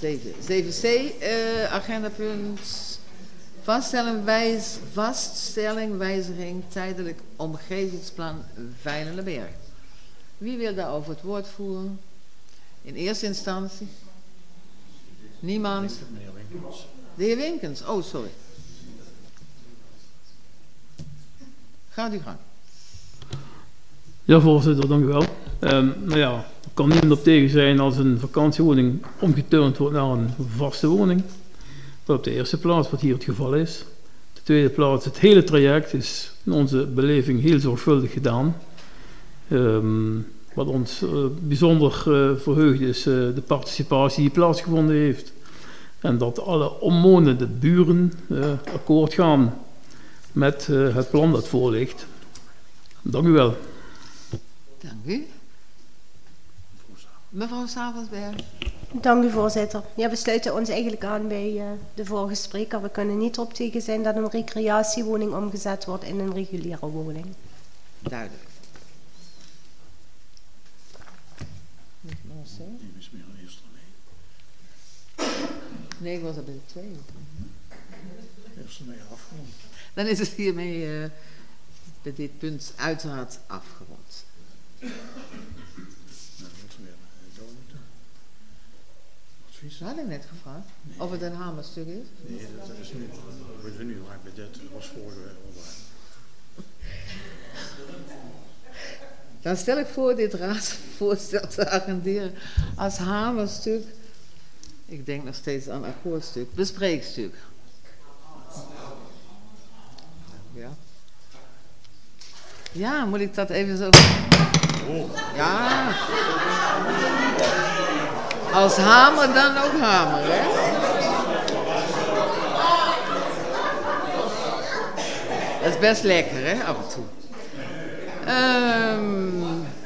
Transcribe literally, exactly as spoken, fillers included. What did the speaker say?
zeven. zeven C, uh, agendapunt. Vaststelling, wijs, vaststelling, wijziging, tijdelijk omgevingsplan Veilenberg. Wie wil daarover het woord voeren? In eerste instantie? Niemand? De heer Winkens. Oh, sorry. Gaat u gang. Ja, voorzitter, dank u wel. Um, nou ja, er kan niemand op tegen zijn als een vakantiewoning omgeturnd wordt naar een vaste woning. Dat op de eerste plaats, wat hier het geval is. Op de tweede plaats, het hele traject is in onze beleving heel zorgvuldig gedaan. Um, wat ons uh, bijzonder uh, verheugt is uh, de participatie die plaatsgevonden heeft. En dat alle omwonende buren uh, akkoord gaan met uh, het plan dat voor ligt. Dank u wel. Dank u. Mevrouw Savelsberg. Dank u, voorzitter. Ja, we sluiten ons eigenlijk aan bij uh, de vorige spreker. We kunnen niet op tegen zijn dat een recreatiewoning omgezet wordt in een reguliere woning. Duidelijk. Nee, ik was er bij de tweede. Eerst ermee afgerond. Dan is het hiermee uh, bij dit punt uiteraard afgerond. Nou, dat wordt weer door moeten. Advies? We hadden net gevraagd nee. Of het een hamerstuk is. Nee, dat is nu. We zijn nu lang bij dit. Dat was vorige onderwerp. Dan stel ik voor dit raadsvoorstel te agenderen als hamerstuk. Ik denk nog steeds aan akkoordstuk. Bespreekstuk. Ja. Ja, moet ik dat even zo... Ja. Als hamer dan ook hamer, hè? Dat is best lekker, hè, af en toe. Um,